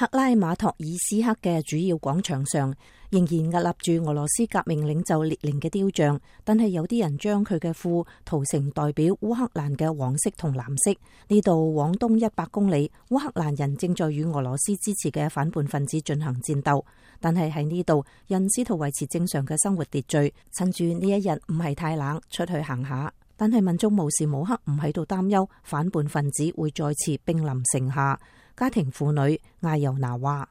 克拉馬托爾斯克嘅主要廣場上仍然屹立住俄羅斯革命領袖列寧嘅雕像，但係有啲人將佢嘅褲塗成代表烏克蘭嘅黃色同藍色。呢度往東100公里，烏克蘭人正在與俄羅斯支持嘅反叛分子進行戰鬥，但係喺呢度人試圖維持正常嘅生活秩序，趁住呢一日唔係太冷，出去行下。但係民眾無時無刻唔喺度擔憂反叛分子會再次兵臨城下。家庭婦女艾尤娜話：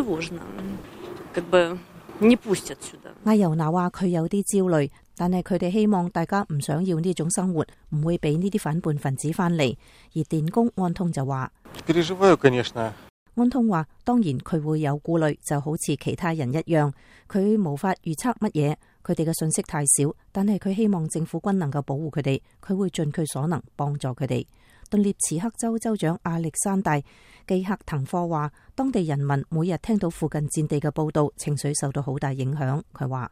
艾尤娜話佢有啲焦慮，但係佢哋希望大家唔想要呢種生活，唔會俾呢啲反叛分子翻嚟。而電工安通就話：安通話當然佢會有顧慮，就好似其他人一樣，佢無法預測乜嘢，佢哋嘅信息太少，但係佢希望政府軍能夠保護佢哋，佢會盡佢所能幫助佢哋。頓涅茨克州州長亞歷山大基克滕科話，當地人民每日聽到附近戰地嘅報道，情緒受到好大影響。佢話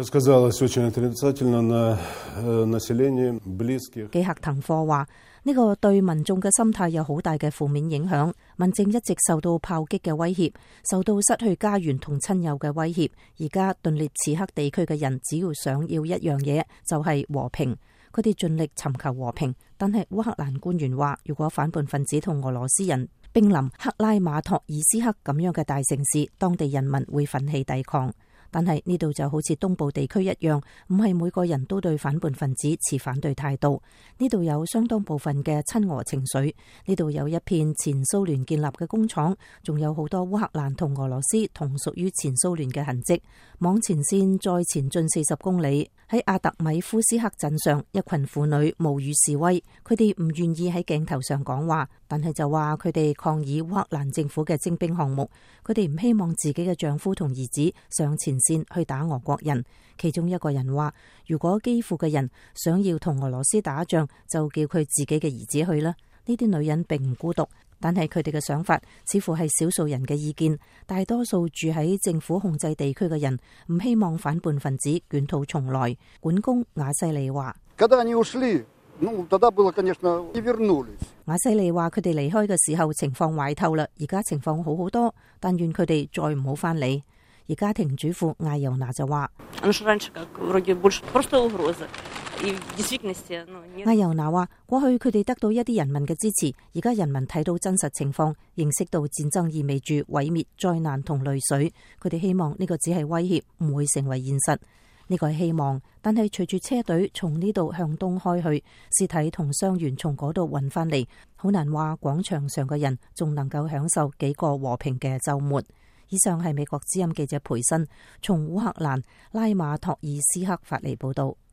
基克滕科話呢個對民眾嘅心態有好大嘅負面影響，民眾一直受到炮擊嘅威脅，受到失去家園同親友嘅威脅。而家頓涅茨克地區嘅人只要想要一樣嘢，就係和平。佢哋盡力尋求和平，但係烏克蘭官員話，如果反叛分子同俄羅斯人兵臨克拉馬托爾斯克咁樣嘅大城市，當地人民會奮起抵抗。但係呢度就好似東部地區一樣，唔係每個人都對反叛分子持反對態度。呢度有相當部分嘅親俄情緒，呢度有一片前蘇聯建立嘅工廠，仲有好多烏克蘭同俄羅斯同屬於前蘇聯嘅痕跡。往前線再前進40公里，喺阿特米夫斯克鎮上，一群婦女冒雨示威，佢哋唔願意喺鏡頭上講話，但係就話佢哋抗議烏克蘭政府嘅徵兵項目，佢哋唔希望自己嘅丈夫同兒子上前線去打俄國人。其中一個人話，如果基輔嘅人想要同俄羅斯打仗，就叫佢自己嘅兒子去啦。呢啲女人並唔孤獨，但係佢哋嘅想法似乎係少數人嘅意見。大多數住喺政府控制地區嘅人唔希望反叛分子捲土重來。管工瓦西里話：瓦西里話佢哋離開嘅時候情況壞透啦，而家情況好好多，但願佢哋再唔好翻嚟。而家庭主婦艾尤娜就話：艾尤娜話過去佢哋得到一啲人民嘅支持，而家人民睇到真實情況，認識到戰爭意味住毀滅、災難同淚水。佢哋希望呢個只係威脅，唔會成為現實。呢個係希望，但係隨住車隊從呢度向東開去，屍體同傷員從嗰度運翻嚟，好難話廣場上嘅人仲能夠享受幾個和平嘅週末。以上係美國之音記者培新從烏克蘭拉馬托爾斯克發嚟報道。